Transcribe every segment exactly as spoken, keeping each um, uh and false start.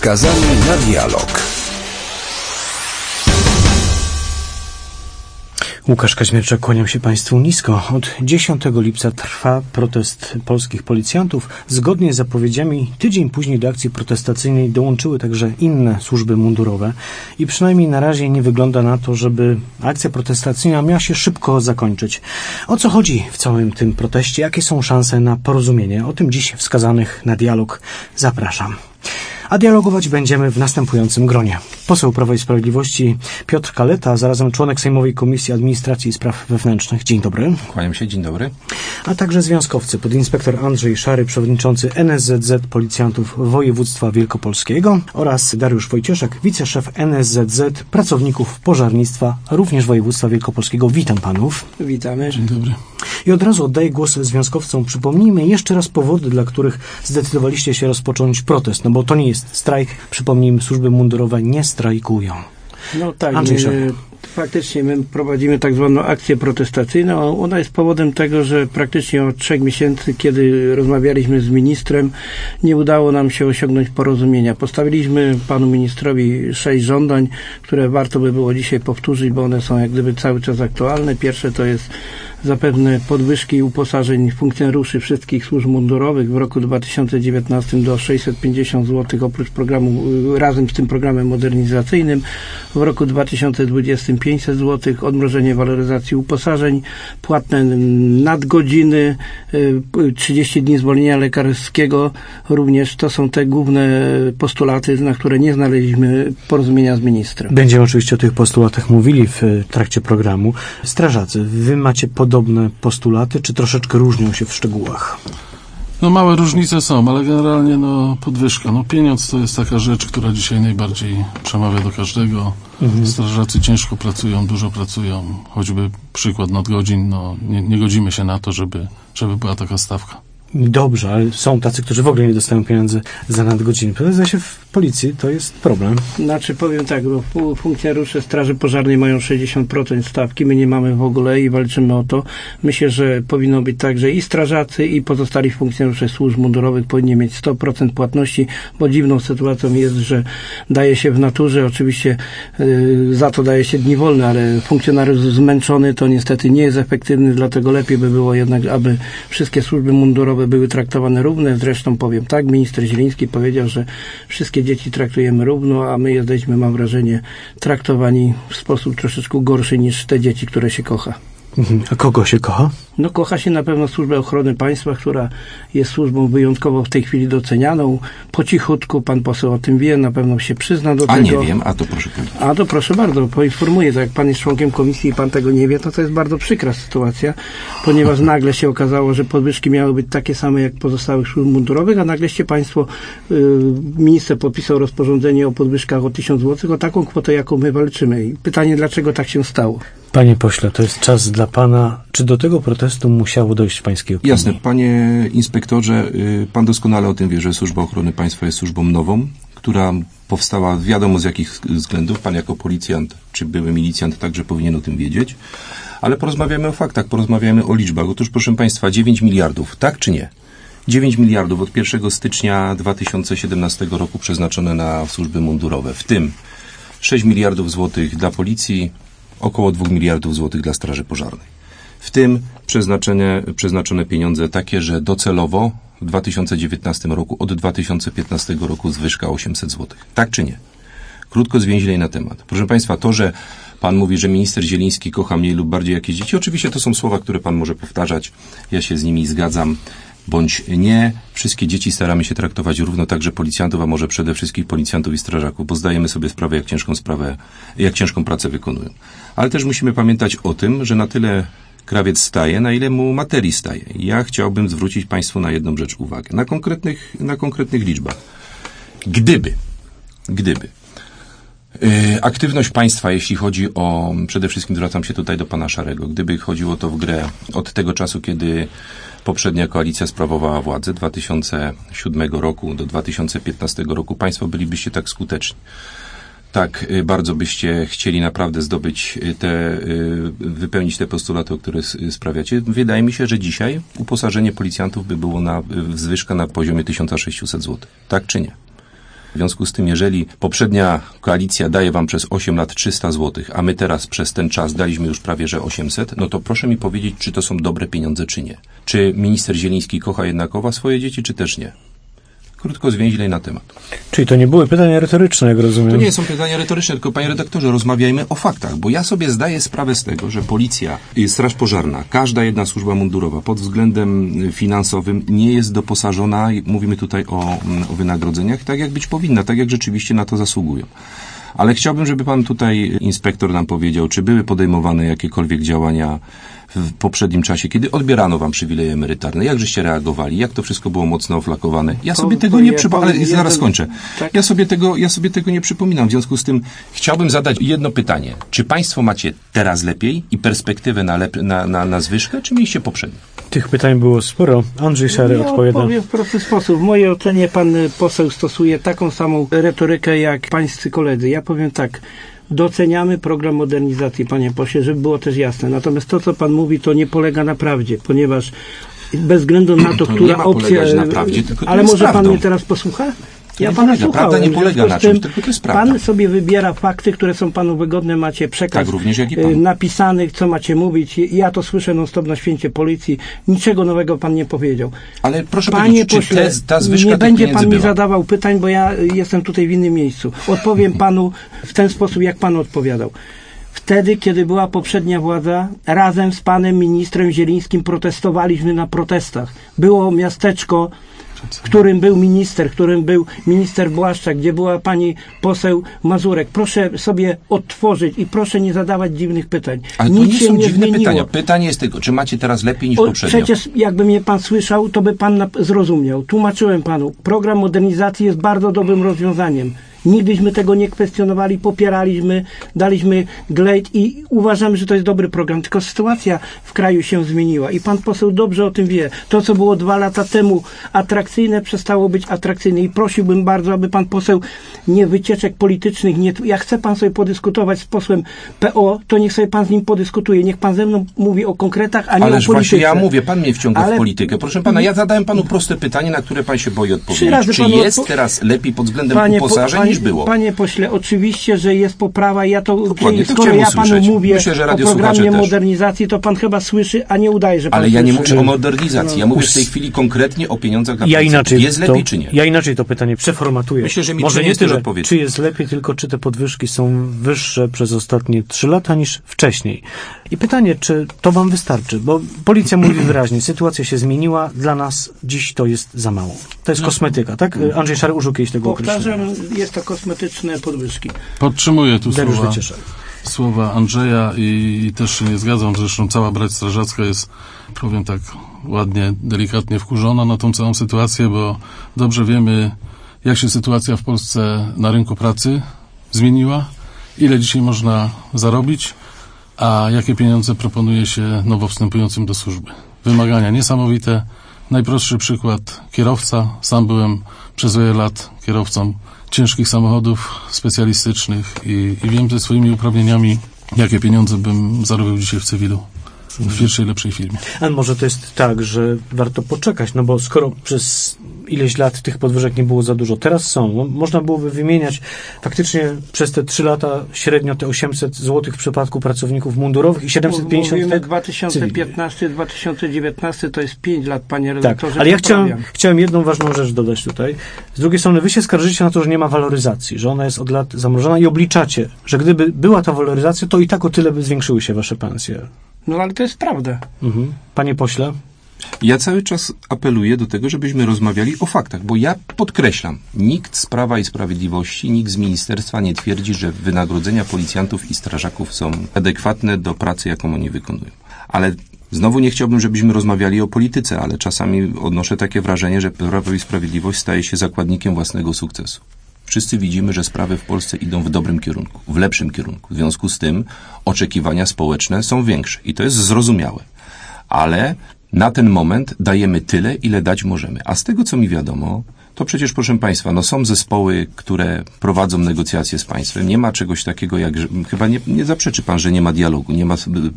Skazani na dialog. Łukasz Kaźmierczak, kłaniam się Państwu nisko. Od dziesiątego lipca trwa protest polskich policjantów. Zgodnie z zapowiedziami tydzień później do akcji protestacyjnej dołączyły także inne służby mundurowe i przynajmniej na razie nie wygląda na to, żeby akcja protestacyjna miała się szybko zakończyć. O co chodzi w całym tym proteście? Jakie są szanse na porozumienie? O tym dziś w Skazanych na dialog zapraszam. A dialogować będziemy w następującym gronie. Poseł Prawa i Sprawiedliwości Piotr Kaleta, a zarazem członek Sejmowej Komisji Administracji i Spraw Wewnętrznych. Dzień dobry. Kłaniam się, dzień dobry. A także związkowcy, podinspektor Andrzej Szary, przewodniczący N S Z Z Policjantów Województwa Wielkopolskiego oraz Dariusz Wojcieszek, wiceszef N S Z Z Pracowników Pożarnictwa, również Województwa Wielkopolskiego. Witam panów. Witamy. Dzień dobry. I od razu oddaję głos związkowcom. Przypomnijmy jeszcze raz powody, dla których zdecydowaliście się rozpocząć protest, no bo to nie jest strajk. Przypomnijmy, służby mundurowe nie strajkują. No tak, Andrzej my, Szary. faktycznie my prowadzimy tak zwaną akcję protestacyjną. Ona jest powodem tego, że praktycznie od trzech miesięcy, kiedy rozmawialiśmy z ministrem, nie udało nam się osiągnąć porozumienia. Postawiliśmy panu ministrowi sześć żądań, które warto by było dzisiaj powtórzyć, bo one są jak gdyby cały czas aktualne. Pierwsze to jest zapewne podwyżki uposażeń funkcjonariuszy wszystkich służb mundurowych w roku dwa tysiące dziewiętnastym do sześćset pięćdziesiąt złotych oprócz programu, razem z tym programem modernizacyjnym. W roku dwa tysiące dwudziestym pięćset złotych, odmrożenie waloryzacji uposażeń, płatne nadgodziny, trzydzieści dni zwolnienia lekarskiego. Również to są te główne postulaty, na które nie znaleźliśmy porozumienia z ministrem. Będziemy oczywiście o tych postulatach mówili w trakcie programu. Strażacy, wy macie podobne postulaty, czy troszeczkę różnią się w szczegółach? No małe różnice są, ale generalnie no podwyżka. No pieniądz to jest taka rzecz, która dzisiaj najbardziej przemawia do każdego. Mhm. Strażacy ciężko pracują, dużo pracują. Choćby przykład nadgodzin, no nie, nie godzimy się na to, żeby, żeby była taka stawka. Dobrze, ale są tacy, którzy w ogóle nie dostają pieniędzy za nadgodziny. Zdaje się, w policji to jest problem. Znaczy powiem tak, bo funkcjonariusze Straży Pożarnej mają sześćdziesiąt procent stawki, my nie mamy w ogóle i walczymy o to. Myślę, że powinno być tak, że i strażacy, i pozostali funkcjonariusze służb mundurowych powinni mieć sto procent płatności, bo dziwną sytuacją jest, że daje się w naturze, oczywiście yy, za to daje się dni wolne, ale funkcjonariusz zmęczony to niestety nie jest efektywny, dlatego lepiej by było jednak, aby wszystkie służby mundurowe były traktowane równe. Zresztą powiem tak, minister Zieliński powiedział, że wszystkie dzieci traktujemy równo, a my jesteśmy, mam wrażenie, traktowani w sposób troszeczkę gorszy niż te dzieci, które się kocha. A kogo się kocha? No kocha się na pewno Służbę Ochrony Państwa, która jest służbą wyjątkowo w tej chwili docenianą. Po cichutku, pan poseł o tym wie, na pewno się przyzna do a tego. A nie wiem, a to proszę powiedzieć. A to proszę bardzo, poinformuję, to jak pan jest członkiem komisji i pan tego nie wie, to to jest bardzo przykra sytuacja, ponieważ nagle się okazało, że podwyżki miały być takie same jak pozostałych służb mundurowych, a nagleście państwo, y, minister podpisał rozporządzenie o podwyżkach o tysiąc złotych, o taką kwotę, jaką my walczymy. I pytanie, dlaczego tak się stało? Panie pośle, to jest czas dla pana. Czy do tego protestu musiało dojść w pańskiej opinii? Jasne. Panie inspektorze, pan doskonale o tym wie, że Służba Ochrony Państwa jest służbą nową, która powstała wiadomo z jakich względów. Pan jako policjant, czy były milicjant także powinien o tym wiedzieć. Ale porozmawiamy o faktach, porozmawiamy o liczbach. Otóż, proszę państwa, dziewięć miliardów, tak czy nie? dziewięć miliardów od pierwszego stycznia dwa tysiące siedemnastego roku przeznaczone na służby mundurowe, w tym sześć miliardów złotych dla policji, około dwa miliardów złotych dla Straży Pożarnej. W tym przeznaczone, przeznaczone pieniądze takie, że docelowo w dwa tysiące dziewiętnastym roku od dwa tysiące piętnastego roku zwyżka osiemset złotych. Tak czy nie? Krótko, zwięźlej na temat. Proszę państwa, to, że pan mówi, że minister Zieliński kocha mniej lub bardziej jakieś dzieci, oczywiście to są słowa, które pan może powtarzać. Ja się z nimi zgadzam. Bądź nie. Wszystkie dzieci staramy się traktować równo, także policjantów, a może przede wszystkim policjantów i strażaków, bo zdajemy sobie sprawę, jak ciężką sprawę, jak ciężką pracę wykonują. Ale też musimy pamiętać o tym, że na tyle krawiec staje, na ile mu materii staje. Ja chciałbym zwrócić państwu na jedną rzecz uwagę. Na konkretnych, na konkretnych liczbach. Gdyby, gdyby yy, aktywność państwa, jeśli chodzi o, przede wszystkim zwracam się tutaj do pana Szarego, gdyby chodziło to w grę od tego czasu, kiedy poprzednia koalicja sprawowała władzę, dwa tysiące siódmego roku do dwa tysiące piętnastego roku, państwo bylibyście tak skuteczni. Tak bardzo byście chcieli naprawdę zdobyć te, wypełnić te postulaty, o które sprawiacie. Wydaje mi się, że dzisiaj uposażenie policjantów by było na zwyżka na poziomie tysiąc sześćset złotych. Tak czy nie? W związku z tym, jeżeli poprzednia koalicja daje wam przez osiem lat trzysta złotych, a my teraz przez ten czas daliśmy już prawie że osiemset, no to proszę mi powiedzieć, czy to są dobre pieniądze, czy nie. Czy minister Zieliński kocha jednakowo swoje dzieci, czy też nie? Krótko, zwięźlej na temat. Czyli to nie były pytania retoryczne, jak rozumiem? To nie są pytania retoryczne, tylko panie redaktorze, rozmawiajmy o faktach, bo ja sobie zdaję sprawę z tego, że policja, straż pożarna, każda jedna służba mundurowa pod względem finansowym nie jest doposażona, mówimy tutaj o, o wynagrodzeniach, tak jak być powinna, tak jak rzeczywiście na to zasługują. Ale chciałbym, żeby pan tutaj, inspektor, nam powiedział, czy były podejmowane jakiekolwiek działania w poprzednim czasie, kiedy odbierano wam przywileje emerytalne, jak żeście reagowali, jak to wszystko było mocno oflakowane. Ja sobie tego nie przypominam, ale zaraz skończę. Ja sobie tego, ja sobie tego nie przypominam. W związku z tym chciałbym zadać jedno pytanie. Czy państwo macie teraz lepiej i perspektywę na, lep- na, na, na zwyżkę, czy mieliście poprzednio? Tych pytań było sporo. Andrzej Szary ja odpowiada. Powiem w prosty sposób. W mojej ocenie pan poseł stosuje taką samą retorykę jak pańscy koledzy. Ja powiem tak. Doceniamy program modernizacji, panie pośle, żeby było też jasne. Natomiast to, co pan mówi, to nie polega na prawdzie, ponieważ bez względu na to, to która nie ma opcja... na prawdzie, tylko ale może prawdą. pan mnie teraz posłucha? Ja nie pana polega, słuchałem. prawda nie polega na czymś, tylko to jest prawda. Pan sobie wybiera fakty, które są panu wygodne, macie przekaz tak, również jak i pan. napisanych, co macie mówić. Ja to słyszę non stop na święcie policji. Niczego nowego pan nie powiedział. Ale proszę Panie powiedzieć, pośle, czy te, ta zwyżka nie będzie pan mi była? zadawał pytań, bo ja jestem tutaj w innym miejscu. Odpowiem panu w ten sposób, jak pan odpowiadał. Wtedy, kiedy była poprzednia władza, razem z panem ministrem Zielińskim protestowaliśmy na protestach. Było miasteczko, w którym był minister, w którym był minister Błaszczak, gdzie była pani poseł Mazurek. Proszę sobie odtworzyć i proszę nie zadawać dziwnych pytań. Ale Nic to nie się są nie dziwne zmieniło. pytania. Pytanie jest tylko, czy macie teraz lepiej niż O, poprzednio? przecież jakby mnie pan słyszał, to by pan nap- zrozumiał. Tłumaczyłem panu. Program modernizacji jest bardzo dobrym rozwiązaniem. Nigdyśmy tego nie kwestionowali, popieraliśmy, daliśmy glejt i uważamy, że to jest dobry program. Tylko sytuacja w kraju się zmieniła i pan poseł dobrze o tym wie. To, co było dwa lata temu atrakcyjne, przestało być atrakcyjne i prosiłbym bardzo, aby pan poseł nie wycieczek politycznych, nie, jak chce pan sobie podyskutować z posłem P O, to niech sobie pan z nim podyskutuje. Niech pan ze mną mówi o konkretach, a nie Ależ o polityce. właśnie ja mówię, pan mnie wciąga Ale... w politykę. Proszę pana, ja zadałem panu proste pytanie, na które pan się boi odpowiedzieć. razy Czy panu jest odpo- teraz lepiej pod względem Panie, uposażeń panie, niż było? Panie pośle, oczywiście, że jest poprawa. Ja to, Dokładnie, to skoro ja panu usłyszeć. mówię Myślę, że o radiosłuchacze programie też. modernizacji, to pan chyba słyszy, a nie udaje, że pan Ale ja nie słyszy. mówię o modernizacji. Ja No. mówię w tej chwili konkretnie o pieniądzach dla Ja policjantów. inaczej, Jest to, lepiej czy nie? ja inaczej to pytanie przeformatuję. Myślę, że mi Może to nie jest też tyle, odpowiedź. czy jest lepiej, tylko czy te podwyżki są wyższe przez ostatnie trzy lata niż wcześniej. I pytanie, czy to wam wystarczy? Bo policja mówi wyraźnie, sytuacja się zmieniła, dla nas dziś to jest za mało. To jest kosmetyka, tak? Andrzej Szary użył kiedyś tego określenia. Powtarzam, jest to kosmetyczne podwyżki. Podtrzymuję tu Dariusz słowa, Wycieszek. słowa Andrzeja i, i też się nie zgadzam. Zresztą cała brać strażacka jest, powiem tak ładnie, delikatnie wkurzona na tą całą sytuację, bo dobrze wiemy, jak się sytuacja w Polsce na rynku pracy zmieniła, ile dzisiaj można zarobić, a jakie pieniądze proponuje się nowo wstępującym do służby. Wymagania niesamowite. Najprostszy przykład, kierowca. Sam byłem przez wiele lat kierowcą ciężkich samochodów specjalistycznych i, i wiem ze swoimi uprawnieniami, jakie pieniądze bym zarobił dzisiaj w cywilu. W pierwszej, lepszej firmie. Ale może to jest tak, że warto poczekać, no bo skoro przez ileś lat tych podwyżek nie było za dużo, teraz są, no, można byłoby wymieniać faktycznie przez te trzy lata średnio te osiemset złotych w przypadku pracowników mundurowych i siedemset pięćdziesiąt Mówimy w dwa tysiące piętnasty dwa tysiące dziewiętnasty, to jest pięć lat, panie Tak, redaktorze. ale ja chciałem, poprawiam. chciałem jedną ważną rzecz dodać tutaj. Z drugiej strony wy się skarżycie na to, że nie ma waloryzacji, że ona jest od lat zamrożona i obliczacie, że gdyby była ta waloryzacja, to i tak o tyle by zwiększyły się wasze pensje. No ale to jest prawda. Mhm. Panie pośle? Ja cały czas apeluję do tego, żebyśmy rozmawiali o faktach, bo ja podkreślam, nikt z Prawa i Sprawiedliwości, nikt z ministerstwa nie twierdzi, że wynagrodzenia policjantów i strażaków są adekwatne do pracy, jaką oni wykonują. Ale znowu nie chciałbym, żebyśmy rozmawiali o polityce, ale czasami odnoszę takie wrażenie, że Prawo i Sprawiedliwość staje się zakładnikiem własnego sukcesu. Wszyscy widzimy, że sprawy w Polsce idą w dobrym kierunku, w lepszym kierunku. W związku z tym oczekiwania społeczne są większe i to jest zrozumiałe. Ale na ten moment dajemy tyle, ile dać możemy. A z tego, co mi wiadomo, to przecież, proszę Państwa, no są zespoły, które prowadzą negocjacje z państwem. Nie ma czegoś takiego jak, chyba nie, nie zaprzeczy Pan, że nie ma dialogu, nie ma...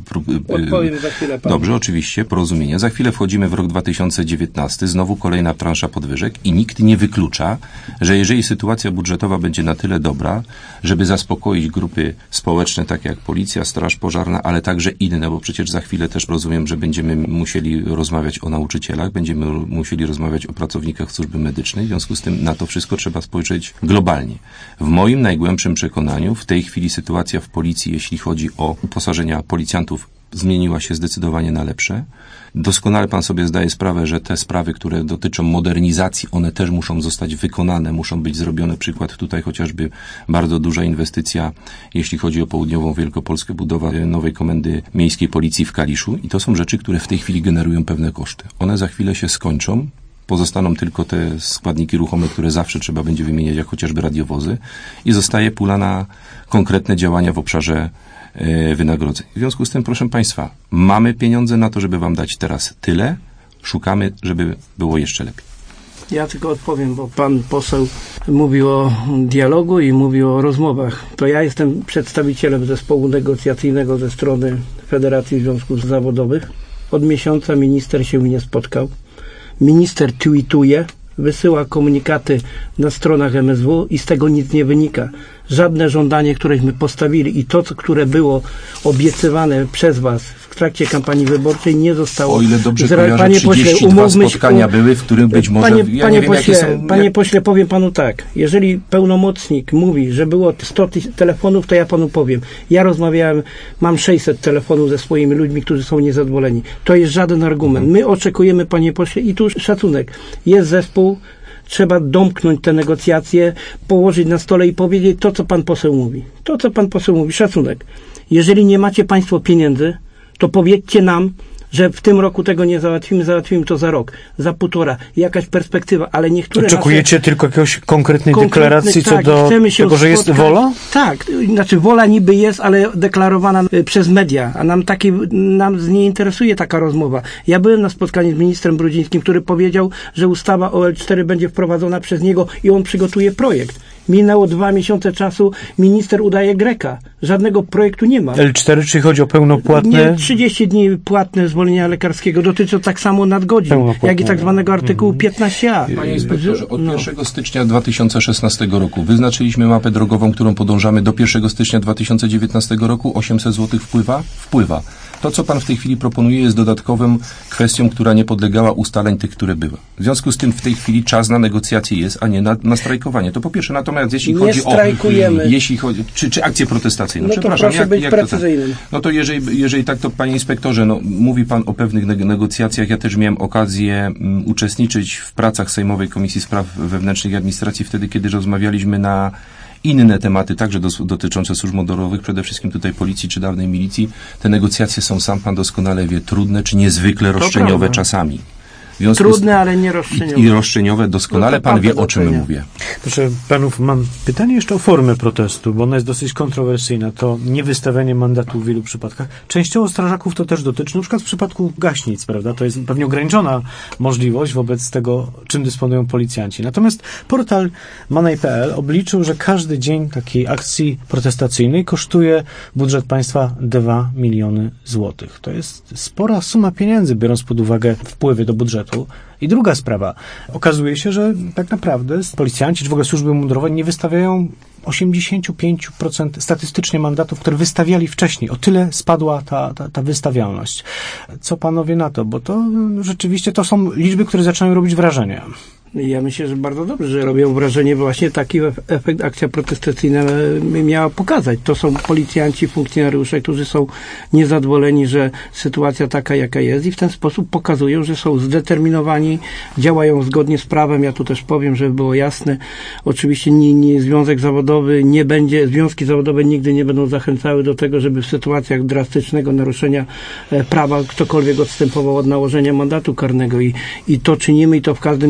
Odpowiem za chwilę Panu. Dobrze, oczywiście, porozumienie. Za chwilę wchodzimy w rok dwa tysiące dziewiętnasty, znowu kolejna transza podwyżek i nikt nie wyklucza, że jeżeli sytuacja budżetowa będzie na tyle dobra, żeby zaspokoić grupy społeczne, takie jak Policja, Straż Pożarna, ale także inne, bo przecież za chwilę też rozumiem, że będziemy musieli rozmawiać o nauczycielach, będziemy musieli rozmawiać o pracownikach służby medycznej, w związku z tym na to wszystko trzeba spojrzeć globalnie. W moim najgłębszym przekonaniu w tej chwili sytuacja w Policji, jeśli chodzi o uposażenia policjantów, zmieniła się zdecydowanie na lepsze. Doskonale Pan sobie zdaje sprawę, że te sprawy, które dotyczą modernizacji, one też muszą zostać wykonane, muszą być zrobione. Przykład tutaj chociażby bardzo duża inwestycja, jeśli chodzi o południową Wielkopolskę, budowa nowej komendy miejskiej policji w Kaliszu i to są rzeczy, które w tej chwili generują pewne koszty. One za chwilę się skończą. Pozostaną tylko te składniki ruchome, które zawsze trzeba będzie wymieniać, jak chociażby radiowozy i zostaje pula na konkretne działania w obszarze e, wynagrodzeń. W związku z tym, proszę Państwa, mamy pieniądze na to, żeby Wam dać teraz tyle, szukamy, żeby było jeszcze lepiej. Ja tylko odpowiem, bo pan poseł mówił o dialogu i mówił o rozmowach. To ja jestem przedstawicielem zespołu negocjacyjnego ze strony Federacji Związków Zawodowych. Od miesiąca minister się nie spotkał. Minister tweetuje, wysyła komunikaty na stronach M S W i z tego nic nie wynika. Żadne żądanie, któreśmy postawili i to, które było obiecywane przez Was w trakcie kampanii wyborczej nie zostało. O ile dobrze Zra- kojarzę, panie trzydzieści dwa pośle, spotkania um... były, w którym być może... Panie, ja panie, nie wiem, pośle, jakie są... panie pośle, powiem Panu tak. Jeżeli pełnomocnik mówi, że było sto ty- telefonów, to ja Panu powiem. Ja rozmawiałem, mam sześćset telefonów ze swoimi ludźmi, którzy są niezadowoleni. To jest żaden argument. My oczekujemy, panie pośle, i tu szacunek. Jest zespół, trzeba domknąć te negocjacje, położyć na stole i powiedzieć to, co pan poseł mówi. To, co pan poseł mówi, szacunek. Jeżeli nie macie państwo pieniędzy, to powiedzcie nam, że w tym roku tego nie załatwimy, załatwimy to za rok, za półtora, jakaś perspektywa, ale niektóre... Oczekujecie nasze... tylko jakiejś konkretnej Konkretny, deklaracji co tak, do tego, spotkać. że jest wola? Tak, znaczy wola niby jest, ale deklarowana przez media, a nam taki, nam nie interesuje taka rozmowa. Ja byłem na spotkaniu z ministrem Brudzińskim, który powiedział, że ustawa o L cztery będzie wprowadzona przez niego i on przygotuje projekt. Minęło dwa miesiące czasu, minister udaje Greka. Żadnego projektu nie ma. L cztery, czyli chodzi o pełnopłatne... Nie, trzydzieści dni płatne zwolnienia lekarskiego dotyczy tak samo nadgodzin, jak i tak zwanego artykułu piętnaście a. Panie inspektorze, od pierwszego stycznia dwa tysiące szesnastego roku wyznaczyliśmy mapę drogową, którą podążamy do pierwszego stycznia dwa tysiące dziewiętnastego roku. osiemset złotych wpływa? Wpływa. To, co pan w tej chwili proponuje, jest dodatkową kwestią, która nie podlegała ustaleń tych, które były. W związku z tym w tej chwili czas na negocjacje jest, a nie na, na strajkowanie. To po pierwsze. Natomiast jeśli nie chodzi strajkujemy. o... Jeśli chodzi, czy, czy akcje protestacyjne? No to Przepraszam, proszę jak, być jak precyzyjnym. To tak? No to jeżeli, jeżeli tak, to panie inspektorze, no, mówi pan o pewnych neg- negocjacjach. Ja też miałem okazję um, uczestniczyć w pracach Sejmowej Komisji Spraw Wewnętrznych i Administracji wtedy, kiedy rozmawialiśmy na inne tematy, także dos- dotyczące służb mundurowych, przede wszystkim tutaj policji czy dawnej milicji. Te negocjacje są, sam pan doskonale wie, trudne czy niezwykle roszczeniowe prawda. czasami. Trudne, ale nie roszczeniowe. I, i roszczeniowe, doskonale No pan wie, o czym docenia. mówię. Proszę panów, mam pytanie jeszcze o formę protestu, bo ona jest dosyć kontrowersyjna. To niewystawianie mandatu w wielu przypadkach. Częściowo strażaków to też dotyczy, na przykład w przypadku gaśnic, prawda? To jest pewnie ograniczona możliwość wobec tego, czym dysponują policjanci. Natomiast portal Money kropka p l obliczył, że każdy dzień takiej akcji protestacyjnej kosztuje budżet państwa dwa miliony złotych. To jest spora suma pieniędzy, biorąc pod uwagę wpływy do budżetu. I druga sprawa. Okazuje się, że tak naprawdę policjanci, czy w ogóle służby mundurowe nie wystawiają osiemdziesiąt pięć procent statystycznie mandatów, które wystawiali wcześniej. O tyle spadła ta, ta, ta wystawialność. Co panowie na to? Bo to rzeczywiście to są liczby, które zaczynają robić wrażenie. Ja myślę, że bardzo dobrze, że robią wrażenie. Właśnie taki efekt akcja protestacyjna miała pokazać. To są policjanci, funkcjonariusze, którzy są niezadowoleni, że sytuacja taka, jaka jest i w ten sposób pokazują, że są zdeterminowani, działają zgodnie z prawem. Ja tu też powiem, żeby było jasne, oczywiście nie, nie związek zawodowy nie będzie, związki zawodowe nigdy nie będą zachęcały do tego, żeby w sytuacjach drastycznego naruszenia prawa ktokolwiek odstępował od nałożenia mandatu karnego i, i to czynimy i to w każdym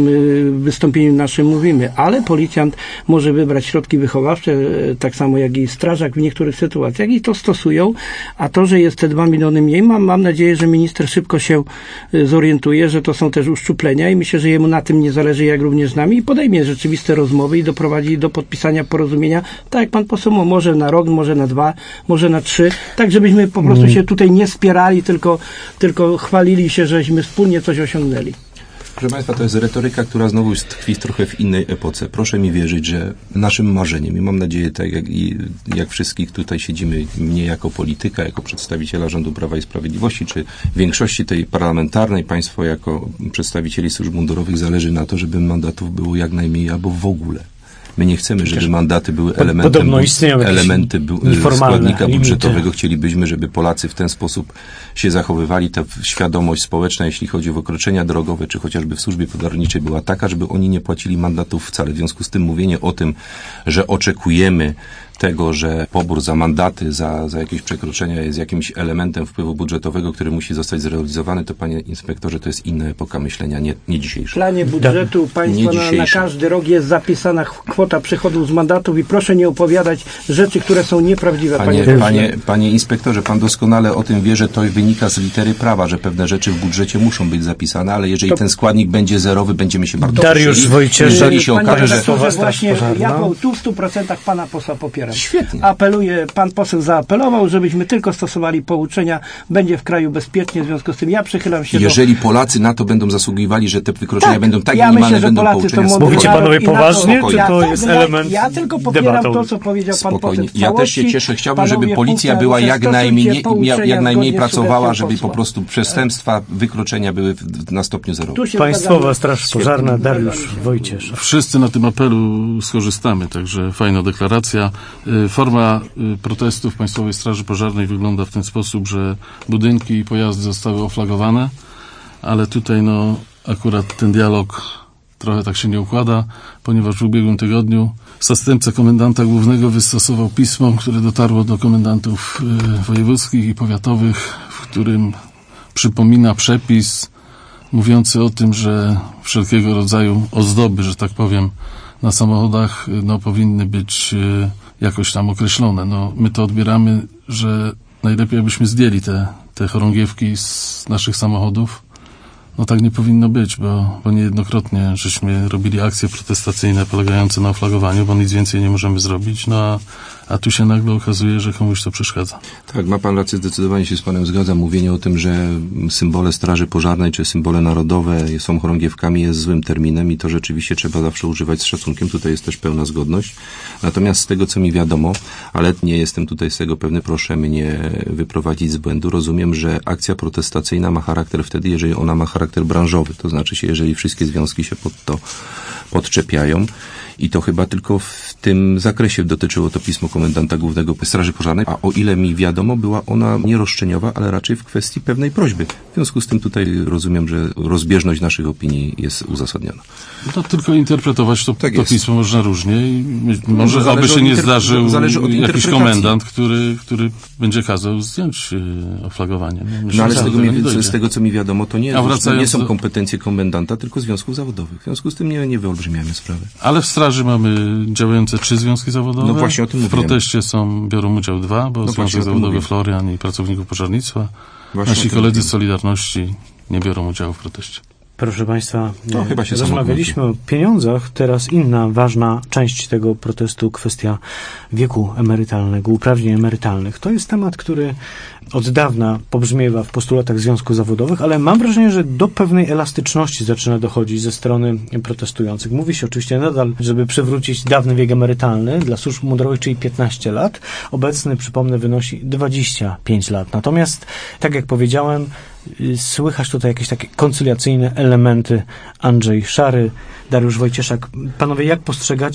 w wystąpieniu naszym mówimy, ale policjant może wybrać środki wychowawcze, tak samo jak i strażak w niektórych sytuacjach i to stosują, a to, że jest te dwa miliony mniej, mam, mam nadzieję, że minister szybko się zorientuje, że to są też uszczuplenia i myślę, że jemu na tym nie zależy, jak również z nami i podejmie rzeczywiste rozmowy i doprowadzi do podpisania porozumienia, tak jak pan poseł, może na rok, może na dwa, może na trzy, tak żebyśmy po prostu się tutaj nie spierali, tylko, tylko chwalili się, żeśmy wspólnie coś osiągnęli. Proszę Państwa, to jest retoryka, która znowu tkwi trochę w innej epoce. Proszę mi wierzyć, że naszym marzeniem, i mam nadzieję, tak jak, i, jak wszystkich tutaj siedzimy, mnie jako polityka, jako przedstawiciela rządu Prawa i Sprawiedliwości, czy większości tej parlamentarnej, Państwo jako przedstawicieli służb mundurowych, zależy na to, żeby mandatów było jak najmniej albo w ogóle. My nie chcemy, żeby mandaty były elementem, elementy składnika budżetowego. Chcielibyśmy, żeby Polacy w ten sposób się zachowywali. Ta świadomość społeczna, jeśli chodzi o wykroczenia drogowe, czy chociażby w służbie podarniczej była taka, żeby oni nie płacili mandatów wcale. W związku z tym mówienie o tym, że oczekujemy tego, że pobór za mandaty, za, za jakieś przekroczenia jest jakimś elementem wpływu budżetowego, który musi zostać zrealizowany, to panie inspektorze, to jest inna epoka myślenia, nie, nie dzisiejsza. W planie budżetu państwa na, na każdy rok jest zapisana kwota przychodów z mandatów i proszę nie opowiadać rzeczy, które są nieprawdziwe, panie panie Panie, panie inspektorze, pan doskonale o tym wie, że to wynika z litery prawa, że pewne rzeczy w budżecie muszą być zapisane, ale jeżeli to... ten składnik będzie zerowy, będziemy się bardzo Dariusz Wojcieszek, jeżeli się okaże, że... że właśnie ja tu w stu procentach pana posła popieram. Świetnie. Apeluję, pan poseł zaapelował, żebyśmy tylko stosowali pouczenia, będzie w kraju bezpiecznie, w związku z tym ja przychylam się jeżeli do... Polacy na to będą zasługiwali, że te wykroczenia tak, będą tak ja minimalne, myślę, będą Polacy pouczenia... To mówicie panowie poważnie, czy to ja, jest ja, element Ja tylko popieram debatą. to, co powiedział pan Spokojnie. poseł. Ja też się cieszę. Chciałbym, żeby policja była jak najmniej, jak najmniej pracowała, żeby po prostu przestępstwa, wykroczenia były na stopniu zerowym. Państwowa Straż Pożarna, Dariusz Wojcieszek. Wszyscy na tym apelu skorzystamy, także fajna deklaracja. Forma protestu w Państwowej Straży Pożarnej wygląda w ten sposób, że budynki i pojazdy zostały oflagowane, ale tutaj no akurat ten dialog trochę tak się nie układa, ponieważ w ubiegłym tygodniu zastępca komendanta głównego wystosował pismo, które dotarło do komendantów y, wojewódzkich i powiatowych, w którym przypomina przepis mówiący o tym, że wszelkiego rodzaju ozdoby, że tak powiem, na samochodach no, powinny być y, jakoś tam określone. No, my to odbieramy, że najlepiej abyśmy zdjęli te, te chorągiewki z naszych samochodów. No tak nie powinno być, bo, bo niejednokrotnie żeśmy robili akcje protestacyjne polegające na oflagowaniu, bo nic więcej nie możemy zrobić, no a, a tu się nagle okazuje, że komuś to przeszkadza. Tak, ma pan rację, zdecydowanie się z panem zgadzam. Mówienie o tym, że symbole Straży Pożarnej czy symbole narodowe są chorągiewkami jest złym terminem i to rzeczywiście trzeba zawsze używać z szacunkiem. Tutaj jest też pełna zgodność. Natomiast z tego, co mi wiadomo, ale nie jestem tutaj z tego pewny, proszę mnie wyprowadzić z błędu, rozumiem, że akcja protestacyjna ma charakter wtedy, jeżeli ona ma charakter branżowy, to znaczy się, jeżeli wszystkie związki się pod to podczepiają i to chyba tylko w tym zakresie dotyczyło to pismo komendanta głównego Straży Pożarnej, a o ile mi wiadomo, była ona nie roszczeniowa, ale raczej w kwestii pewnej prośby. W związku z tym tutaj rozumiem, że rozbieżność naszych opinii jest uzasadniona. No tylko interpretować to, tak to pismo można różnie i może no, aby się nie zdarzył jakiś komendant, który który, który będzie kazał zdjąć yy, oflagowanie. No, myślę, no ale z tego, mi, z tego, co mi wiadomo, to nie, to nie są kompetencje komendanta, tylko związków zawodowych. W związku z tym nie, nie wyolbrzymiamy sprawy. Ale w straży mamy działające trzy związki zawodowe. No właśnie o tym w mówiłem. proteście są, biorą udział dwa, bo no Związek Zawodowy Florian i pracowników pożarnictwa. Właśnie Nasi koledzy z Solidarności nie biorą udziału w proteście. Proszę Państwa, no, chyba się rozmawialiśmy o pieniądzach, teraz inna ważna część tego protestu, kwestia wieku emerytalnego, uprawnień emerytalnych. To jest temat, który od dawna pobrzmiewa w postulatach związków zawodowych, ale mam wrażenie, że do pewnej elastyczności zaczyna dochodzić ze strony protestujących. Mówi się oczywiście nadal, żeby przywrócić dawny wiek emerytalny dla służb mundurowych, czyli piętnaście lat. Obecny, przypomnę, wynosi dwadzieścia pięć lat. Natomiast, tak jak powiedziałem, słychać tutaj jakieś takie koncyliacyjne elementy. Andrzej Szary, Dariusz Wojcieszak. Panowie, jak postrzegacie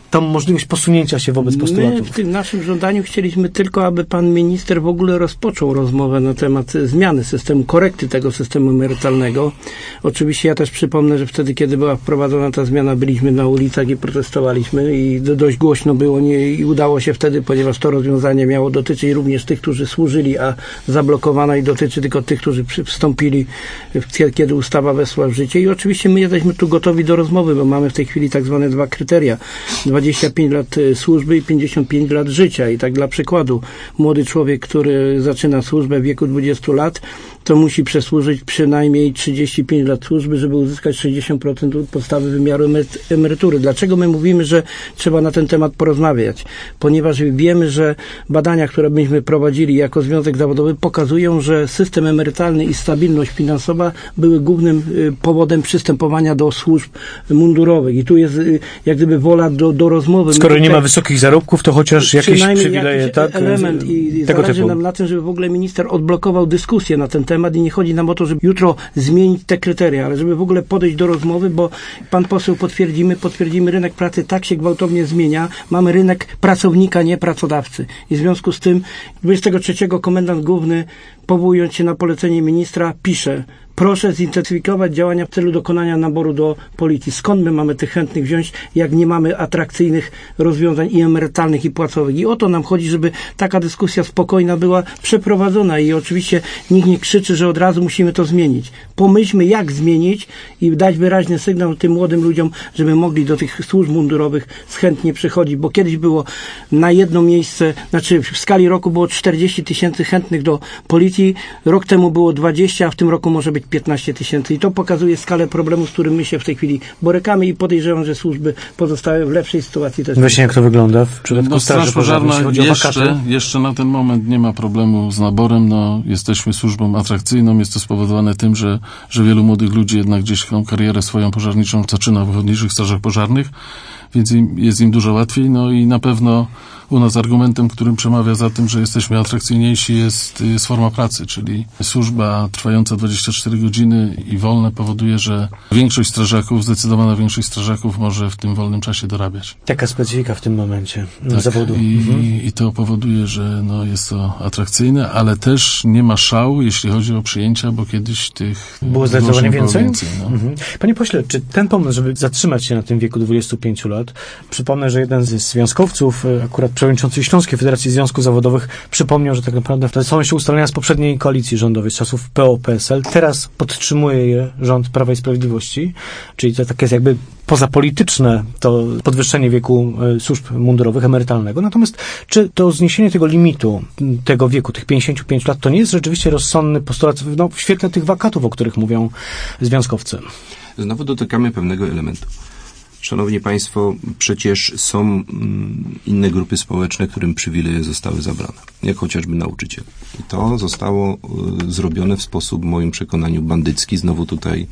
tą możliwość posunięcia się wobec postulatów? My w tym naszym żądaniu chcieliśmy tylko, aby pan minister w ogóle rozpoczął rozmowę na temat zmiany systemu, korekty tego systemu emerytalnego. Oczywiście ja też przypomnę, że wtedy, kiedy była wprowadzona ta zmiana, byliśmy na ulicach i protestowaliśmy i dość głośno było nie, i udało się wtedy, ponieważ to rozwiązanie miało dotyczyć również tych, którzy służyli, a zablokowano i dotyczy tylko tych, którzy wstąpili, kiedy ustawa weszła w życie. I oczywiście my jesteśmy tu gotowi do rozmowy, bo mamy w tej chwili tak zwane dwa kryteria. dwadzieścia pięć lat służby i pięćdziesiąt pięć lat życia. I tak dla przykładu, młody człowiek, który zaczyna służbę w wieku dwudziestu lat, to musi przesłużyć przynajmniej trzydzieści pięć lat służby, żeby uzyskać sześćdziesiąt procent podstawy wymiaru emerytury. Dlaczego my mówimy, że trzeba na ten temat porozmawiać? Ponieważ wiemy, że badania, które myśmy prowadzili jako Związek Zawodowy, pokazują, że system emerytalny i stabilność finansowa były głównym powodem przystępowania do służb mundurowych. I tu jest jak gdyby wola do, do rozmowy. Skoro my nie tutaj, ma wysokich zarobków, to chociaż jakieś przywileje, jakiś tak? element i tego zależy typu. nam na tym, żeby w ogóle minister odblokował dyskusję na ten temat i nie chodzi nam o to, żeby jutro zmienić te kryteria, ale żeby w ogóle podejść do rozmowy, bo pan poseł potwierdzimy, potwierdzimy, rynek pracy tak się gwałtownie zmienia. Mamy rynek pracownika, nie pracodawcy. I w związku z tym dwudziestego trzeciego komendant główny, powołując się na polecenie ministra, pisze: proszę zintensyfikować działania w celu dokonania naboru do policji. Skąd my mamy tych chętnych wziąć, jak nie mamy atrakcyjnych rozwiązań i emerytalnych, i płacowych? I o to nam chodzi, żeby taka dyskusja spokojna była przeprowadzona. I oczywiście nikt nie krzyczy, że od razu musimy to zmienić. Pomyślmy, jak zmienić i dać wyraźny sygnał tym młodym ludziom, żeby mogli do tych służb mundurowych chętnie przychodzić, bo kiedyś było na jedno miejsce, znaczy w skali roku było czterdzieści tysięcy chętnych do policji, rok temu było dwadzieścia, a w tym roku może być piętnaście tysięcy. I to pokazuje skalę problemu, z którym my się w tej chwili borykamy i podejrzewam, że służby pozostałe w lepszej sytuacji też. Właśnie jak to wygląda w przypadku no, Straży Pożarnej, jeśli chodzi o jeszcze, wakaty? jeszcze na ten moment nie ma problemu z naborem. No, jesteśmy służbą atrakcyjną. Jest to spowodowane tym, że, że wielu młodych ludzi jednak gdzieś tą karierę swoją pożarniczą zaczyna w ochotniczych strażach pożarnych, więc im, jest im dużo łatwiej. No i na pewno u nas argumentem, którym przemawia za tym, że jesteśmy atrakcyjniejsi, jest, jest forma pracy, czyli służba trwająca dwadzieścia cztery godziny i wolne powoduje, że większość strażaków, zdecydowana większość strażaków może w tym wolnym czasie dorabiać. Taka specyfika w tym momencie tak, zawodu. I, mhm. i to powoduje, że no, jest to atrakcyjne, ale też nie ma szału, jeśli chodzi o przyjęcia, bo kiedyś tych było zdecydowanie więcej. więcej no. mhm. Panie pośle, czy ten pomysł, żeby zatrzymać się na tym wieku dwudziestu pięciu lat, przypomnę, że jeden z związkowców, akurat przewodniczący Śląskiej Federacji Związków Zawodowych, przypomniał, że tak naprawdę to są jeszcze ustalenia z poprzedniej koalicji rządowej, z czasów P O P S L. Teraz podtrzymuje je rząd Prawa i Sprawiedliwości, czyli to takie jakby pozapolityczne to podwyższenie wieku służb mundurowych, emerytalnego. Natomiast czy to zniesienie tego limitu, tego wieku, tych pięćdziesięciu pięciu lat, to nie jest rzeczywiście rozsądny postulat no, w świetle tych wakatów, o których mówią związkowcy? Znowu dotykamy pewnego elementu. Szanowni Państwo, przecież są mm, inne grupy społeczne, którym przywileje zostały zabrane, jak chociażby nauczyciele. I to zostało y, zrobione w sposób, w moim przekonaniu, bandycki. Znowu tutaj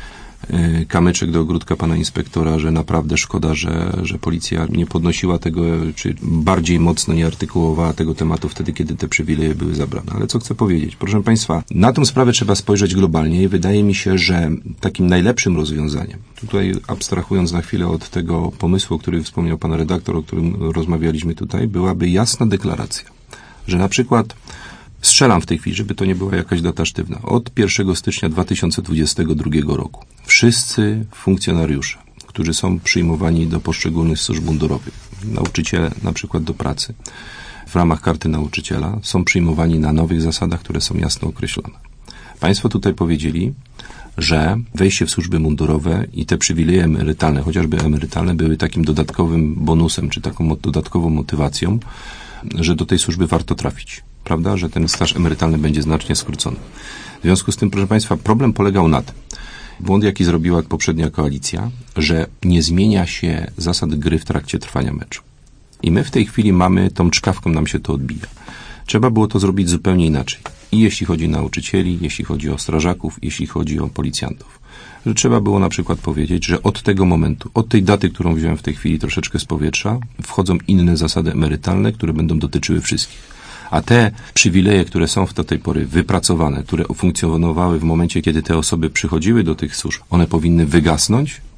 y, kamyczek do ogródka pana inspektora, że naprawdę szkoda, że, że policja nie podnosiła tego, czy bardziej mocno nie artykułowała tego tematu wtedy, kiedy te przywileje były zabrane. Ale co chcę powiedzieć? Proszę Państwa, na tę sprawę trzeba spojrzeć globalnie i wydaje mi się, że takim najlepszym rozwiązaniem, tutaj abstrahując na chwilę od tego pomysłu, o którym wspomniał pan redaktor, o którym rozmawialiśmy tutaj, byłaby jasna deklaracja, że na przykład strzelam w tej chwili, żeby to nie była jakaś data sztywna. Od pierwszego stycznia dwa tysiące dwudziestego drugiego roku wszyscy funkcjonariusze, którzy są przyjmowani do poszczególnych służb mundurowych, nauczyciele na przykład do pracy, w ramach karty nauczyciela, są przyjmowani na nowych zasadach, które są jasno określone. Państwo tutaj powiedzieli, że wejście w służby mundurowe i te przywileje emerytalne, chociażby emerytalne, były takim dodatkowym bonusem, czy taką dodatkową motywacją, że do tej służby warto trafić. Prawda? Że ten staż emerytalny będzie znacznie skrócony. W związku z tym, proszę Państwa, problem polegał na tym, błąd, jaki zrobiła poprzednia koalicja, że nie zmienia się zasad gry w trakcie trwania meczu. I my w tej chwili mamy, tą czkawką nam się to odbija. Trzeba było to zrobić zupełnie inaczej. I jeśli chodzi o nauczycieli, jeśli chodzi o strażaków, jeśli chodzi o policjantów. Że trzeba było na przykład powiedzieć, że od tego momentu, od tej daty, którą wziąłem w tej chwili troszeczkę z powietrza, wchodzą inne zasady emerytalne, które będą dotyczyły wszystkich. A te przywileje, które są do tej pory wypracowane, które funkcjonowały w momencie, kiedy te osoby przychodziły do tych służb, one powinny wygasnąć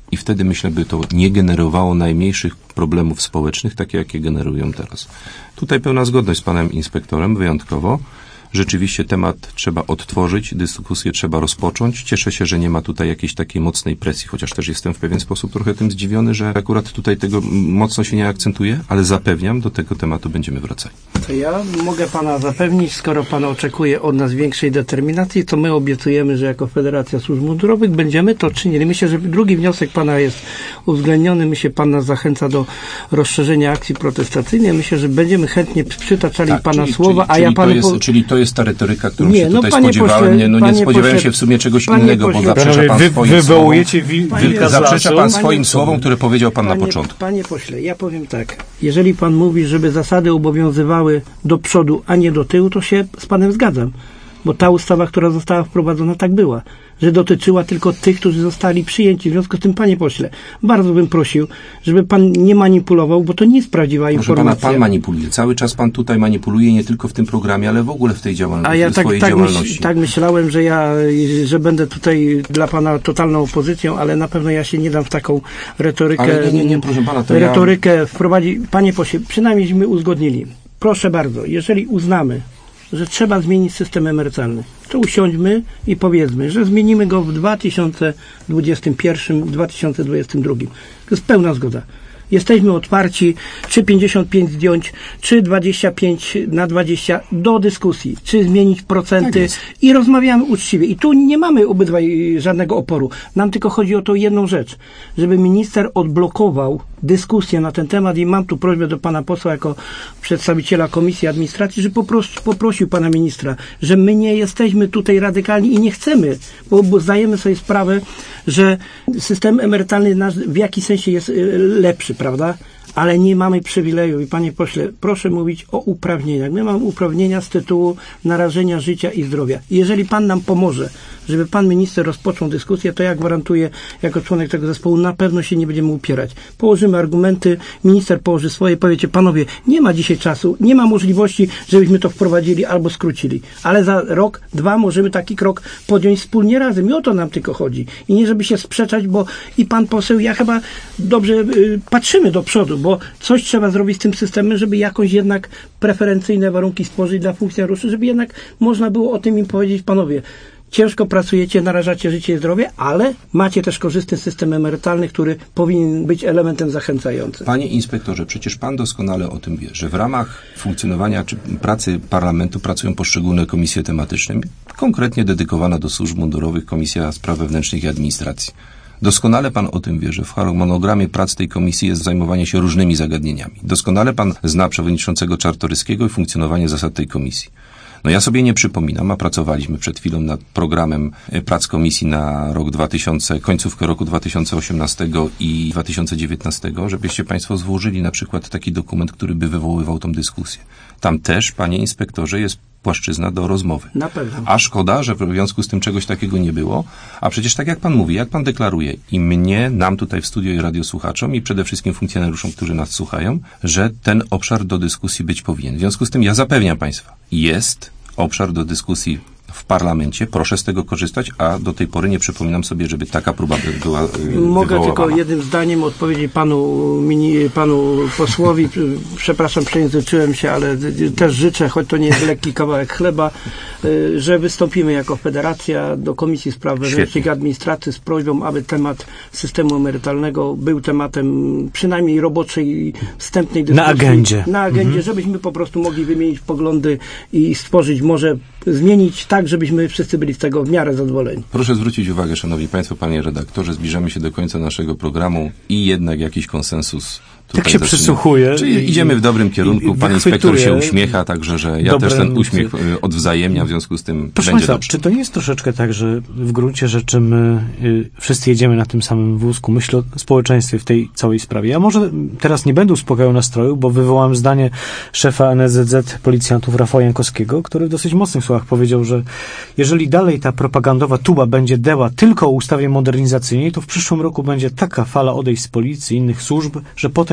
i wtedy, myślę, by to nie generowało najmniejszych problemów społecznych, takie jakie generują teraz. Tutaj pełna zgodność z panem inspektorem, wyjątkowo. Rzeczywiście temat trzeba odtworzyć, dyskusję trzeba rozpocząć. Cieszę się, że nie ma tutaj jakiejś takiej mocnej presji, chociaż też jestem w pewien sposób trochę tym zdziwiony, że akurat tutaj tego mocno się nie akcentuje, ale zapewniam, do tego tematu będziemy wracali. To ja mogę pana zapewnić, skoro pan oczekuje od nas większej determinacji, to my obiecujemy, że jako Federacja Służb Mundurowych będziemy to czynili. Myślę, że drugi wniosek pana jest uwzględniony. Myślę, pan nas zachęca do rozszerzenia akcji protestacyjnej. Myślę, że będziemy chętnie przytaczali tak, pana czyli, słowa, czyli, a czyli ja panu... To jest, po... Czyli to jest ta retoryka, którą nie, się tutaj no, spodziewałem. Pośle, nie, no, nie spodziewałem pośle, się w sumie czegoś panie innego, pośle, bo zaprzecza pan wy, swoim wywołujecie słowom. wilka z Zaprzecza pan lasu. swoim Panie, słowom, które powiedział pan panie, na początku. Panie pośle, ja powiem tak. Jeżeli pan mówi, żeby zasady obowiązywały do przodu, a nie do tyłu, to się z panem zgadzam. Bo ta ustawa, która została wprowadzona, tak była. Że dotyczyła tylko tych, którzy zostali przyjęci. W związku z tym, panie pośle, bardzo bym prosił, żeby pan nie manipulował, bo to nie jest prawdziwa Proszę informacja. pana, pan manipuluje. Cały czas pan tutaj manipuluje, nie tylko w tym programie, ale w ogóle w tej działalności. A ja tak, swojej tak, działalności. myśl, tak myślałem, że ja, że będę tutaj dla pana totalną opozycją, ale na pewno ja się nie dam w taką retorykę. Ale nie, nie, nie, proszę pana, to retorykę ja... wprowadzi. Panie pośle, przynajmniej my uzgodnili. Proszę bardzo, jeżeli uznamy, że trzeba zmienić system emerytalny, to usiądźmy i powiedzmy, że zmienimy go w dwa tysiące dwudziestym pierwszym, dwa tysiące dwudziestym drugim. To jest pełna zgoda. Jesteśmy otwarci, czy pięćdziesiąt pięć zdjąć, czy dwadzieścia pięć na dwadzieścia do dyskusji, czy zmienić procenty tak i rozmawiamy uczciwie. I tu nie mamy obydwaj żadnego oporu. Nam tylko chodzi o to jedną rzecz, żeby minister odblokował dyskusję na ten temat i mam tu prośbę do pana posła jako przedstawiciela Komisji Administracji, że po prostu poprosił pana ministra, że my nie jesteśmy tutaj radykalni i nie chcemy, bo, bo zdajemy sobie sprawę, że system emerytalny nasz w jakiś sensie jest lepszy, prawda? Ale nie mamy przywileju i panie pośle, proszę mówić o uprawnieniach. My mamy uprawnienia z tytułu narażenia życia i zdrowia. I jeżeli pan nam pomoże, żeby pan minister rozpoczął dyskusję, to ja gwarantuję, jako członek tego zespołu, na pewno się nie będziemy upierać. Położymy argumenty, minister położy swoje, powiecie, panowie, nie ma dzisiaj czasu, nie ma możliwości, żebyśmy to wprowadzili albo skrócili. Ale za rok, dwa możemy taki krok podjąć wspólnie razem. I o to nam tylko chodzi. I nie żeby się sprzeczać, bo i pan poseł, ja chyba dobrze y, patrzymy do przodu, bo coś trzeba zrobić z tym systemem, żeby jakąś jednak preferencyjne warunki stworzyć dla funkcjonariuszy, żeby jednak można było o tym im powiedzieć, panowie, ciężko pracujecie, narażacie życie i zdrowie, ale macie też korzystny system emerytalny, który powinien być elementem zachęcającym. Panie inspektorze, przecież pan doskonale o tym wie, że w ramach funkcjonowania czy pracy parlamentu pracują poszczególne komisje tematyczne, konkretnie dedykowana do służb mundurowych Komisja Spraw Wewnętrznych i Administracji. Doskonale pan o tym wie, że w harmonogramie prac tej komisji jest zajmowanie się różnymi zagadnieniami. Doskonale pan zna przewodniczącego Czartoryskiego i funkcjonowanie zasad tej komisji. No ja sobie nie przypominam, a pracowaliśmy przed chwilą nad programem prac komisji na rok dwa tysiące, końcówkę roku dwa tysiące osiemnastego i dwa tysiące dziewiętnastego, żebyście państwo złożyli na przykład taki dokument, który by wywoływał tą dyskusję. Tam też, panie inspektorze, jest płaszczyzna do rozmowy. Na pewno. A szkoda, że w związku z tym czegoś takiego nie było. A przecież tak jak pan mówi, jak pan deklaruje i mnie, nam tutaj w studio i radiosłuchaczom i przede wszystkim funkcjonariuszom, którzy nas słuchają, że ten obszar do dyskusji być powinien. W związku z tym ja zapewniam państwa, jest obszar do dyskusji w parlamencie, proszę z tego korzystać, a do tej pory nie przypominam sobie, żeby taka próba była yy, Mogę tylko jednym zdaniem odpowiedzieć panu, mini, panu posłowi, przepraszam, przejęzyczyłem się, ale też życzę, choć to nie jest lekki kawałek chleba, yy, że wystąpimy jako Federacja do Komisji Spraw Wewnętrznych i Administracji z prośbą, aby temat systemu emerytalnego był tematem przynajmniej roboczej, wstępnej dyskusji. Na agendzie. Na agendzie, mhm. żebyśmy po prostu mogli wymienić poglądy i stworzyć, może zmienić tak, żebyśmy wszyscy byli z tego w miarę zadowoleni. Proszę zwrócić uwagę, szanowni państwo, panie redaktorze, zbliżamy się do końca naszego programu i jednak jakiś konsensus tutaj tak się zaczyna. przysłuchuje. Czyli idziemy w dobrym kierunku. Pan inspektor się uśmiecha, także że ja też ten uśmiech odwzajemniam, w związku z tym Proszę będzie państwa, dobrze. czy to nie jest troszeczkę tak, że w gruncie rzeczy my y, wszyscy jedziemy na tym samym wózku? Myślę o społeczeństwie w tej całej sprawie. Ja może teraz nie będę uspokajał nastroju, bo wywołam zdanie szefa N S Z Z policjantów Rafała Jankowskiego, który w dosyć mocnych słowach powiedział, że jeżeli dalej ta propagandowa tuba będzie deła tylko o ustawie modernizacyjnej, to w przyszłym roku będzie taka fala odejść z policji i innych służb, że potem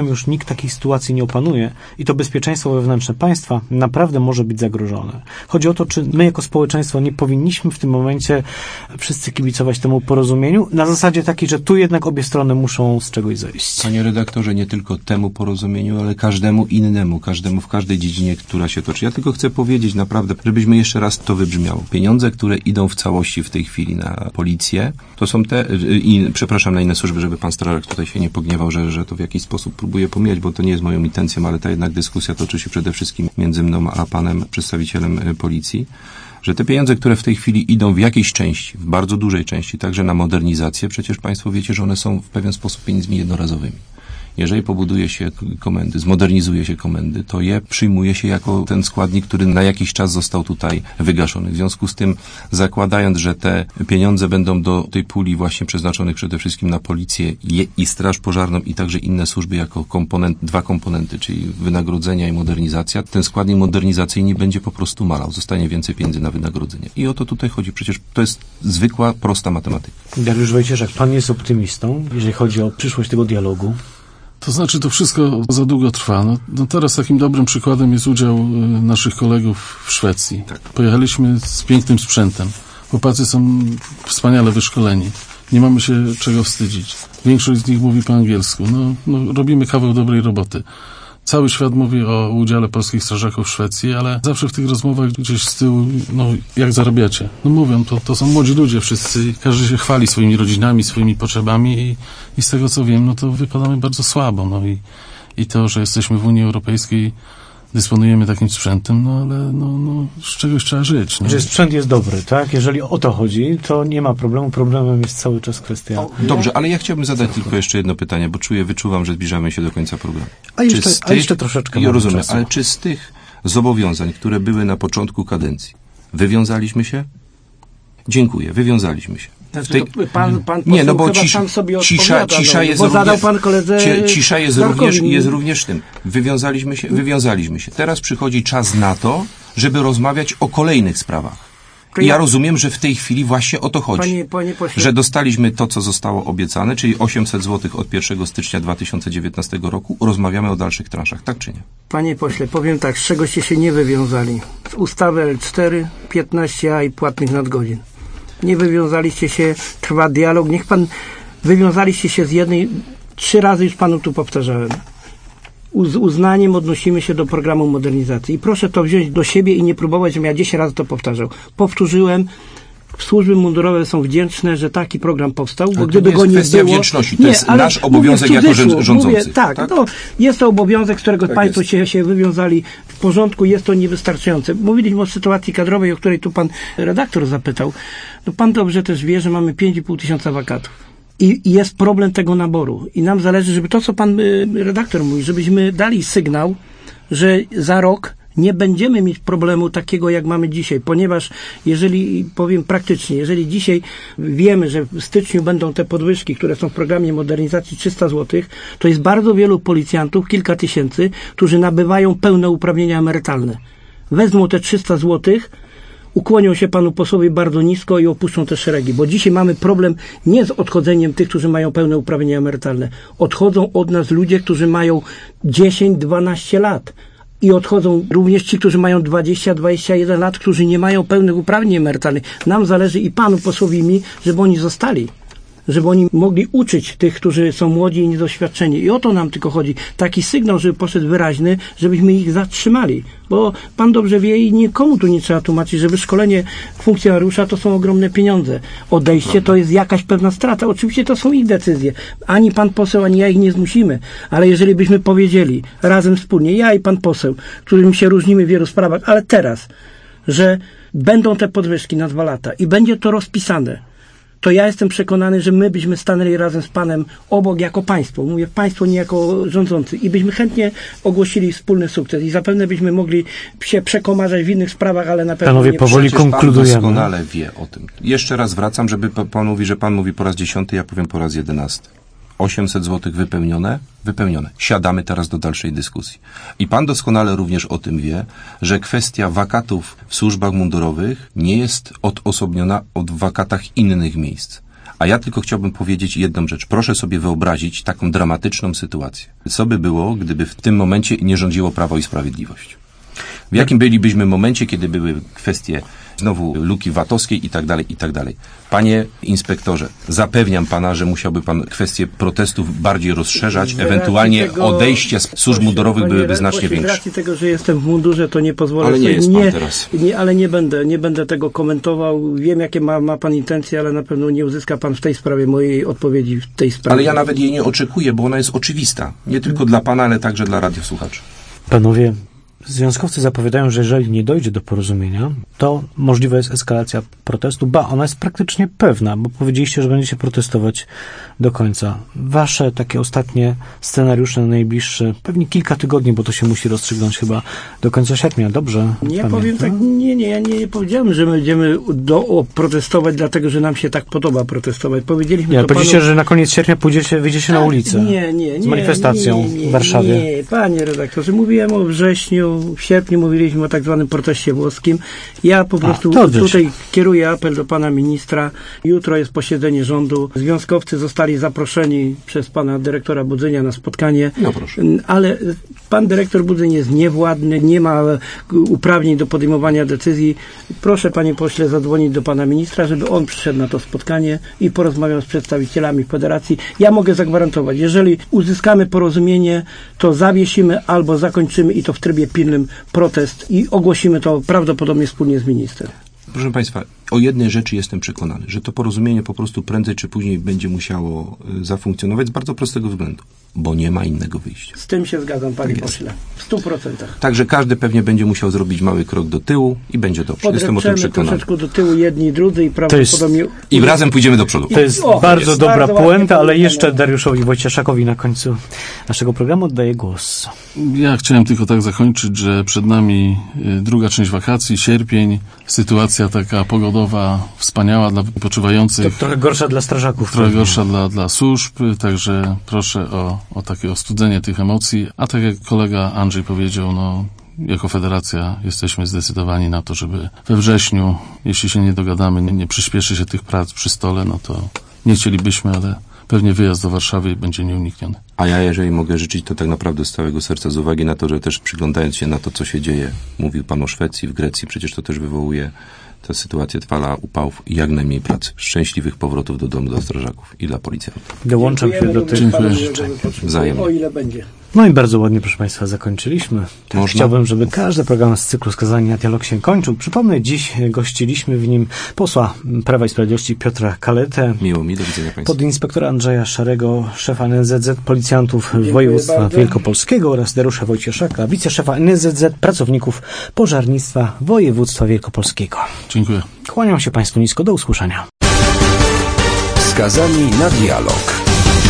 potem już nikt takiej sytuacji nie opanuje i to bezpieczeństwo wewnętrzne państwa naprawdę może być zagrożone. Chodzi o to, czy my jako społeczeństwo nie powinniśmy w tym momencie wszyscy kibicować temu porozumieniu na zasadzie takiej, że tu jednak obie strony muszą z czegoś zejść. Panie redaktorze, nie tylko temu porozumieniu, ale każdemu innemu, każdemu w każdej dziedzinie, która się toczy. Ja tylko chcę powiedzieć naprawdę, żebyśmy jeszcze raz to wybrzmiało. Pieniądze, które idą w całości w tej chwili na policję, to są te, i, przepraszam, na inne służby, żeby pan strażak tutaj się nie pogniewał, że, że to w jakiś sposób próbuje pomijać, bo to nie jest moją intencją, ale ta jednak dyskusja toczy się przede wszystkim między mną a panem przedstawicielem policji, że te pieniądze, które w tej chwili idą w jakiejś części, w bardzo dużej części, także na modernizację, przecież państwo wiecie, że one są w pewien sposób pieniędzmi jednorazowymi. Jeżeli pobuduje się komendy, zmodernizuje się komendy, to je przyjmuje się jako ten składnik, który na jakiś czas został tutaj wygaszony. W związku z tym, zakładając, że te pieniądze będą do tej puli właśnie przeznaczonych przede wszystkim na policję i straż pożarną i także inne służby jako komponent, dwa komponenty, czyli wynagrodzenia i modernizacja, ten składnik modernizacyjny będzie po prostu malał. Zostanie więcej pieniędzy na wynagrodzenie. I o to tutaj chodzi. Przecież to jest zwykła, prosta matematyka. Dariusz Wojcieszak, pan jest optymistą, jeżeli chodzi o przyszłość tego dialogu? To znaczy, to wszystko za długo trwa. No, no teraz takim dobrym przykładem jest udział y, naszych kolegów w Szwecji. Tak. Pojechaliśmy z pięknym sprzętem. Chłopacy są wspaniale wyszkoleni. Nie mamy się czego wstydzić. Większość z nich mówi po angielsku. No, no robimy kawał dobrej roboty. Cały świat mówi o udziale polskich strażaków w Szwecji, ale zawsze w tych rozmowach gdzieś z tyłu, no jak zarabiacie? No mówią, to, to są młodzi ludzie wszyscy, każdy się chwali swoimi rodzinami, swoimi potrzebami i, i z tego co wiem, no to wypadamy bardzo słabo. No i, i to, że jesteśmy w Unii Europejskiej, dysponujemy takim sprzętem, no ale no, no, z czegoś trzeba żyć. No. Że sprzęt jest dobry, tak? Jeżeli o to chodzi, to nie ma problemu. Problemem jest cały czas kwestia... O, dobrze, ale ja chciałbym zadać tylko jeszcze jedno pytanie, bo czuję, wyczuwam, że zbliżamy się do końca programu. A jeszcze, tych, a jeszcze troszeczkę Ja rozumiem, czasu. ale czy z tych zobowiązań, które były na początku kadencji, wywiązaliśmy się? Dziękuję, wywiązaliśmy się. Znaczy, tej... pan, pan nie, no bo chyba cisz, sam sobie cisza, cisza no, jest bo również, zadał pan koledze cisza jest również, jest również tym. Wywiązaliśmy się, wywiązaliśmy się. Teraz przychodzi czas na to, żeby rozmawiać o kolejnych sprawach. I ja rozumiem, że w tej chwili właśnie o to chodzi. Panie, panie pośle, że dostaliśmy to, co zostało obiecane, czyli osiemset złotych od pierwszego stycznia dwa tysiące dziewiętnastego roku. Rozmawiamy o dalszych transzach, tak czy nie? Panie pośle, powiem tak, z czegoście się nie wywiązali. Z ustawy L cztery, piętnaście A i płatnych nadgodzin. Nie wywiązaliście się, trwa dialog. Niech pan, wywiązaliście się z jednej, trzy razy już panu tu powtarzałem. Z uznaniem odnosimy się do programu modernizacji. I proszę to wziąć do siebie i nie próbować, żebym ja dziesięć razy to powtarzał. Powtórzyłem, służby mundurowe są wdzięczne, że taki program powstał, bo ale gdyby to go nie było... kwestia wdzięczności, to nie, jest nasz obowiązek jako rządzący. Mówię, tak, tak? No, jest to obowiązek, z którego tak państwo się, się wywiązali w porządku, jest to niewystarczające. Mówiliśmy o sytuacji kadrowej, o której tu pan redaktor zapytał. No pan dobrze też wie, że mamy pięć i pół tysiąca wakatów. I jest problem tego naboru. I nam zależy, żeby to, co pan y, redaktor mówi, żebyśmy dali sygnał, że za rok nie będziemy mieć problemu takiego, jak mamy dzisiaj, ponieważ jeżeli, powiem praktycznie, jeżeli dzisiaj wiemy, że w styczniu będą te podwyżki, które są w programie modernizacji trzysta złotych, to jest bardzo wielu policjantów, kilka tysięcy, którzy nabywają pełne uprawnienia emerytalne. Wezmą te trzysta złotych, ukłonią się panu posłowi bardzo nisko i opuszczą te szeregi, bo dzisiaj mamy problem nie z odchodzeniem tych, którzy mają pełne uprawnienia emerytalne. Odchodzą od nas ludzie, którzy mają dziesięć dwanaście lat. I odchodzą również ci, którzy mają dwadzieścia dwadzieścia jeden lat, którzy nie mają pełnych uprawnień emerytalnych. Nam zależy i panu posłowi i mi, żeby oni zostali. Żeby oni mogli uczyć tych, którzy są młodzi i niedoświadczeni. I o to nam tylko chodzi. Taki sygnał, żeby poszedł wyraźny, żebyśmy ich zatrzymali. Bo pan dobrze wie i nikomu tu nie trzeba tłumaczyć, że wyszkolenie funkcjonariusza to są ogromne pieniądze. Odejście to jest jakaś pewna strata. Oczywiście to są ich decyzje. Ani pan poseł, ani ja ich nie zmusimy. Ale jeżeli byśmy powiedzieli razem wspólnie, ja i pan poseł, którym się różnimy w wielu sprawach, ale teraz, że będą te podwyżki na dwa lata i będzie to rozpisane, to ja jestem przekonany, że my byśmy stanęli razem z panem obok jako państwo. Mówię państwo, nie jako rządzący. I byśmy chętnie ogłosili wspólny sukces. I zapewne byśmy mogli się przekomarzać w innych sprawach, ale na pewno Panowie, Przecież nie powoli konkludujemy. Pan doskonale wie o tym. Jeszcze raz wracam, żeby pan mówi, że pan mówi po raz dziesiąty, ja powiem po raz jedenasty. osiemset złotych wypełnione? Wypełnione. Siadamy teraz do dalszej dyskusji. I pan doskonale również o tym wie, że kwestia wakatów w służbach mundurowych nie jest odosobniona od wakatach innych miejsc. A ja tylko chciałbym powiedzieć jedną rzecz. Proszę sobie wyobrazić taką dramatyczną sytuację. Co by było, gdyby w tym momencie nie rządziło Prawo i Sprawiedliwość? W jakim bylibyśmy momencie, kiedy były kwestie znowu luki VAT-owskiej i tak dalej, i tak dalej. Panie inspektorze, zapewniam pana, że musiałby pan kwestię protestów bardziej rozszerzać, ewentualnie tego, odejście z służb mundurowych byłyby znacznie większe. Z racji tego, że jestem w mundurze, to nie pozwolę ale nie sobie, jest pan nie, teraz. Nie, ale nie będę, nie będę tego komentował. Wiem, jakie ma, ma pan intencje, ale na pewno nie uzyska pan w tej sprawie mojej odpowiedzi w tej sprawie. Ale ja nawet jej nie oczekuję, bo ona jest oczywista. Nie tylko dla pana, ale także dla radiosłuchaczy. Panowie, związkowcy zapowiadają, że jeżeli nie dojdzie do porozumienia, to możliwa jest eskalacja protestu. Ba, ona jest praktycznie pewna, bo powiedzieliście, że będziecie protestować do końca. Wasze takie ostatnie scenariusze na najbliższe, pewnie kilka tygodni, bo to się musi rozstrzygnąć chyba do końca sierpnia. Dobrze? Nie powiem tak, nie, nie, ja nie powiedziałem, że my będziemy do, o, protestować, dlatego, że nam się tak podoba protestować. Powiedzieliśmy nie, to powiedzieliście, panu... że na koniec sierpnia pójdziecie, wyjdziecie na ulicę. Nie, nie, nie. Z manifestacją nie, nie, nie, w Warszawie. Nie, panie redaktorze, mówiłem o wrześniu, w sierpniu mówiliśmy o tak zwanym proteście włoskim. Ja po prostu A, tutaj kieruję apel do pana ministra. Jutro jest posiedzenie rządu. Związkowcy zostali zaproszeni przez pana dyrektora Budzynia na spotkanie. No proszę. Ale pan dyrektor Budzyń jest niewładny, nie ma uprawnień do podejmowania decyzji. Proszę, panie pośle, zadzwonić do pana ministra, żeby on przyszedł na to spotkanie i porozmawiał z przedstawicielami federacji. Ja mogę zagwarantować, jeżeli uzyskamy porozumienie, to zawiesimy albo zakończymy i to w trybie pilnym protest i ogłosimy to prawdopodobnie wspólnie z ministrem. Proszę państwa, o jednej rzeczy jestem przekonany, że to porozumienie po prostu prędzej czy później będzie musiało zafunkcjonować z bardzo prostego względu, bo nie ma innego wyjścia. Z tym się zgadzam, panie Tak pośle. W stu procentach. Także każdy pewnie będzie musiał zrobić mały krok do tyłu i będzie dobrze. Jestem o tym przekonany. troszeczkę do tyłu jedni i drudzy i prawdopodobnie... Jest, I razem pójdziemy do przodu. To jest o, bardzo jest dobra bardzo puenta, ale jeszcze Dariuszowi Wojcieszakowi na końcu naszego programu oddaję głos. Ja chciałem tylko tak zakończyć, że przed nami druga część wakacji, sierpień, sytuacja taka pogodowa, wspaniała dla wypoczywających. To trochę gorsza dla strażaków. Trochę gorsza dla, dla służb, także proszę o, o takie ostudzenie tych emocji. A tak jak kolega Andrzej powiedział, no jako federacja jesteśmy zdecydowani na to, żeby we wrześniu, jeśli się nie dogadamy, nie, nie przyspieszy się tych prac przy stole, no to nie chcielibyśmy, ale pewnie wyjazd do Warszawy będzie nieunikniony. A ja, jeżeli mogę życzyć, to tak naprawdę z całego serca, z uwagi na to, że też przyglądając się na to, co się dzieje, mówił pan o Szwecji, w Grecji, przecież to też wywołuje tę sytuację trwala upałów i jak najmniej pracy. Szczęśliwych powrotów do domu dla strażaków i dla policjantów. Dołączam się do tych życzeń. Wzajemnie. O ile będzie. No i bardzo ładnie, proszę państwa, zakończyliśmy. Tak chciałbym, żeby każdy program z cyklu Skazani na dialog się kończył. Przypomnę, dziś gościliśmy w nim posła Prawa i Sprawiedliwości Piotra Kaletę, Miło mi, do widzenia państwa. podinspektora Andrzeja Szarego, szefa N S Z Z Policjantów Dziękuję Województwa bardzo. Wielkopolskiego oraz Dariusza Wojcieszaka, wiceszefa N S Z Z Pracowników Pożarnictwa Województwa Wielkopolskiego. Dziękuję. Kłaniam się państwu nisko, do usłyszenia. Skazani na dialog.